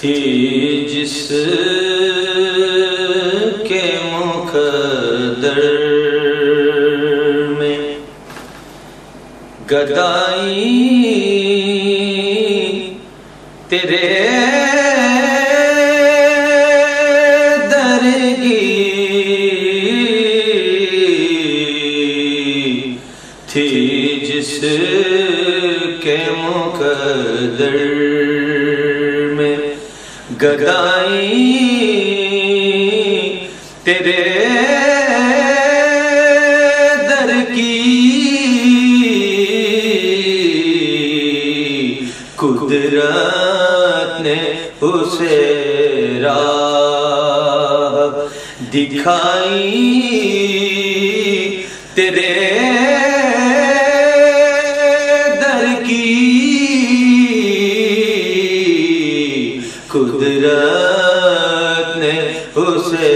تھی جس کے مقدر میں گدائی تیرے در کی تھی جس کے مقدر میں گدائی تیرے در کی قدرت نے اسے راہ دکھائی تیرے در کی قدرت نے اسے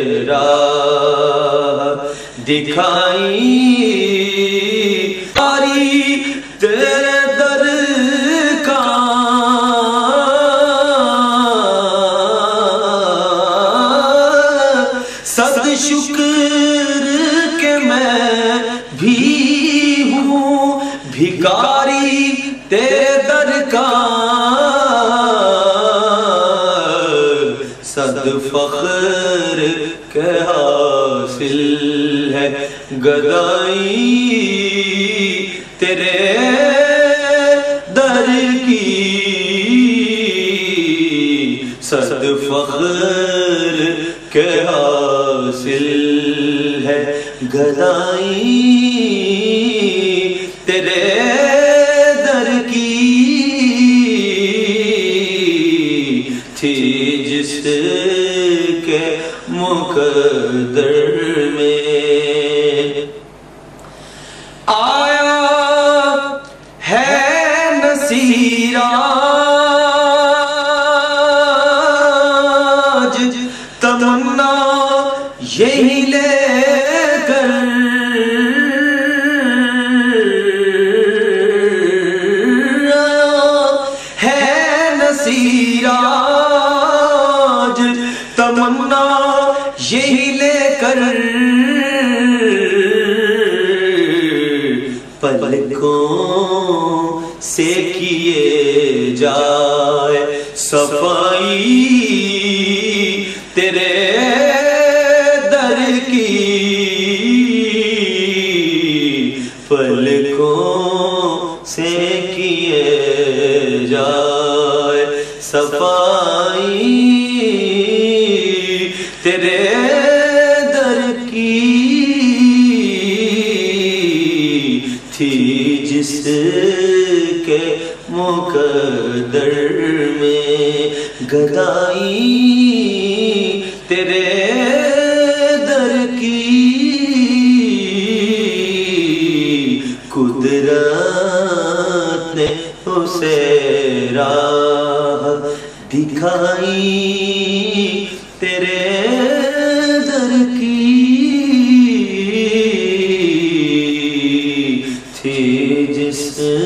راہ دکھائی تیرے در کا صد شکر کہ میں بھی ہوں بھکاری تیرے در کا صد فخر کہ حاصل ہے گدائی تیرے در کی صد فخر کہ حاصل ہے گدائی تیرے در کی تھی جس کے مقدر میں آیا ہے نصیراج تمنا یہی لے کر ہے نصیراج تمنا یہی لے کر پلکوں سے کیے جائے صفائی تیرے در کی پلکوں سے کیے جائے صفائی تیرے در کی تھی جس کے مقدر میں گدائی تیرے در کی قدرت نے اسے راہ دکھائی تیرے در کی تھی جس